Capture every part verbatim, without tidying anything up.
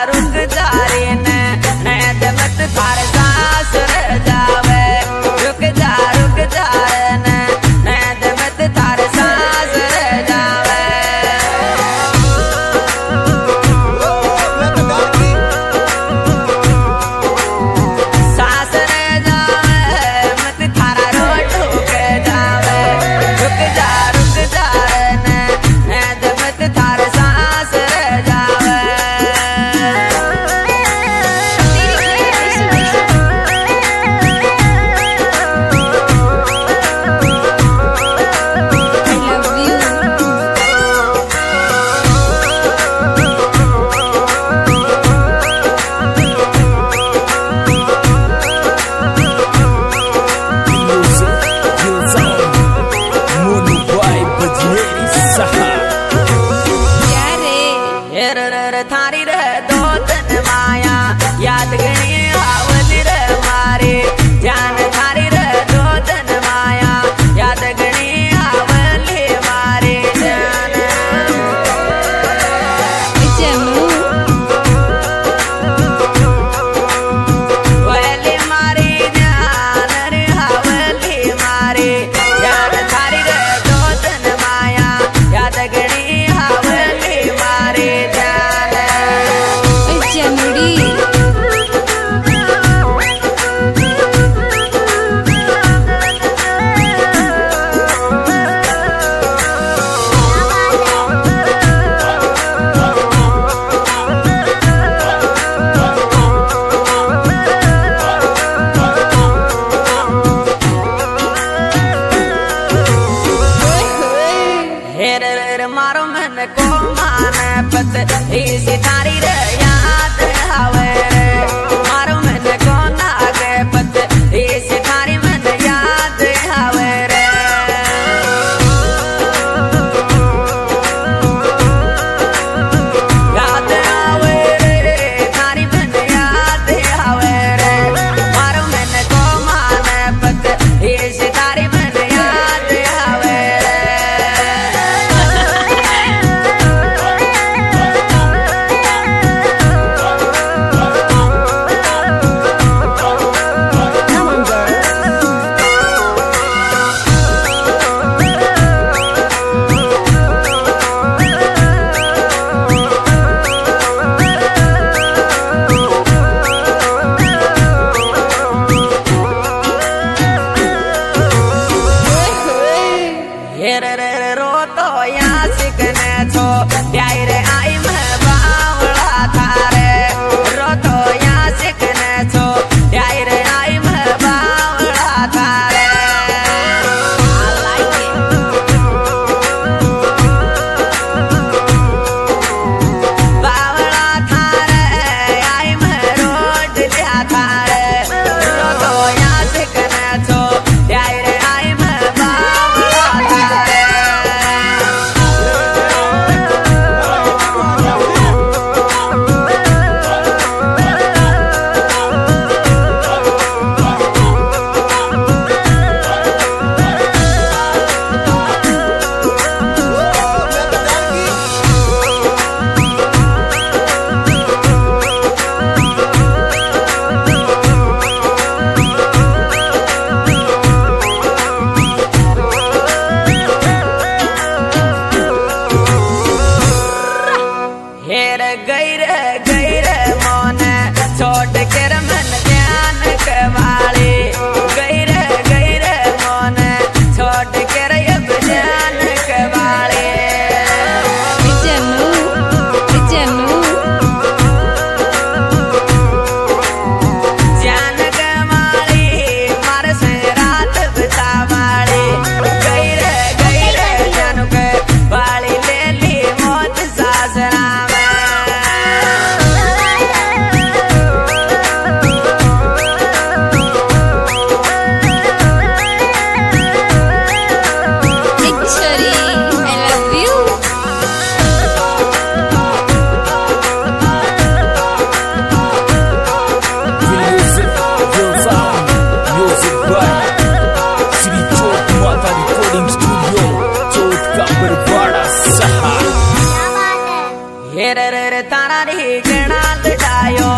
रुक जा रे ने नैद मत थार सांस रह जावे रुक जा रुक जा रे ने नैद मत थार सांस रह जावे सांस रह जावे मत थारा रोट रुक जावे रुक जा रुक जा रे ने नैद मत थार सांस रह जावे थारी रे दो तन माया याद गणी आवली रे मारे जान थारी रे दो तन माया याद गणी आवली मारे जान वली मारे जान रे आवली मारे जान थारी रे दो तन माया याद गणी आवली मारे जान मारो मन को मान पत इसी थारी रे याद आवे रे मारो मन को नागे पत इसी थारी मन याद आवे रे याद आवे रे थारी मन याद आवे रे मारो मन को मान पत इसी थारी मन याद आवे रे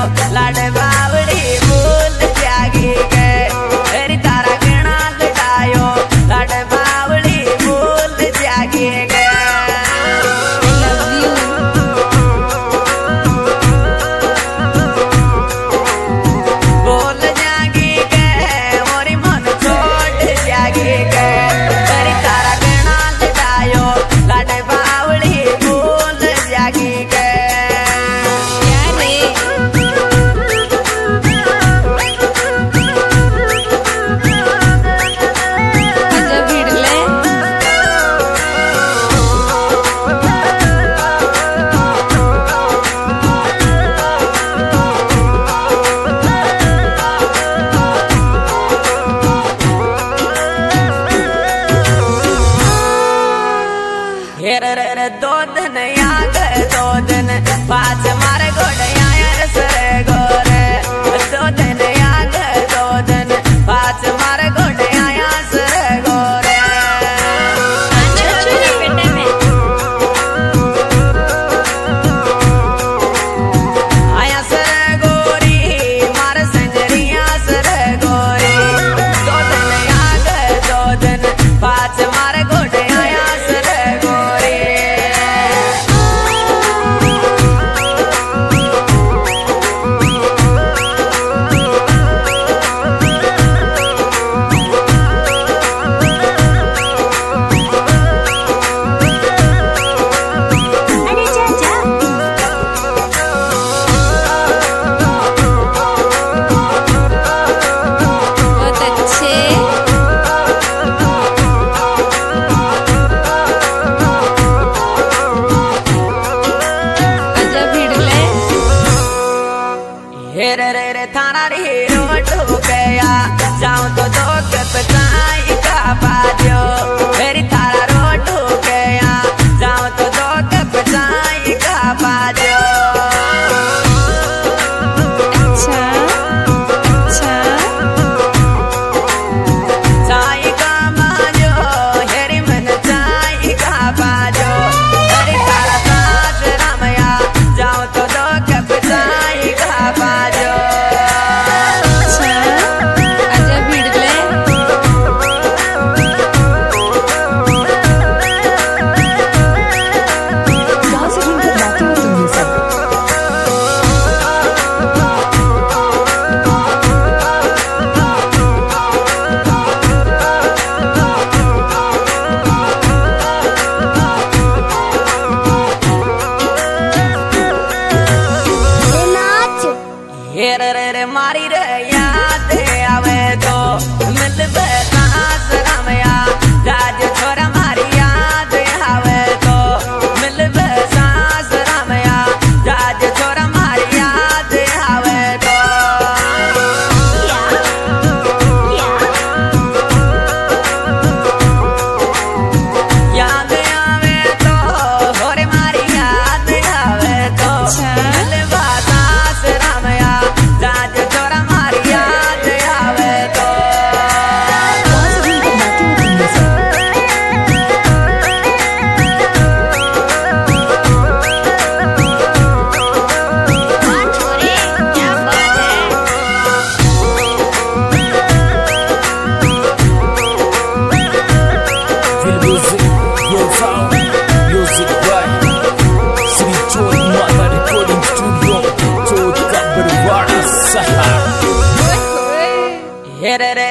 लाड बावड़ी भूल जागी गए तेरी तारा गणा लटायो लाड बावड़ी भूल जागी गए भूल जागी गए मोरी मन छोड़ जागी गए तेरी तारा गणा लटायो लाड बावड़ी भूल जागी गए हेर रे दो दिन याद दो दिन पाँच मारे गोड़िया सर गोरे दो दिन याद दो दिन पाँच मारे गोड़िया सर गोरे आया सर गोरी मार संजरिया सर गोरी दो दिन याद दो दिन पाँच मारे गोड़िया सर गोरी हेर रे रे थाना रे रोड हो गया जाऊं तो दो कप चाय का बाजो मेरी थारा रोड हो गया जाऊं तो दो कप चाय का बाजो अच्छा अच्छा चाय का बाजो हेरी मन चाय का बाजो मेरी थारा सास रामया जाऊं तो दो कप चाय का बाजो हेर रे रे मारी रे याद आवे तो मिल बेतास रामया राज छोरा मारी याद आवे तो मिल बेसास रामया राज छोरा मारी याद आवे तो याद आवे तो होरे मारी याद आवे तो मिल बेसास रामया राज छोरा मारी याद आवे तो Music, your sound, music right. Sri Chori Mata Recording Studio, Chori Kabir Wada Sahar. हेर रे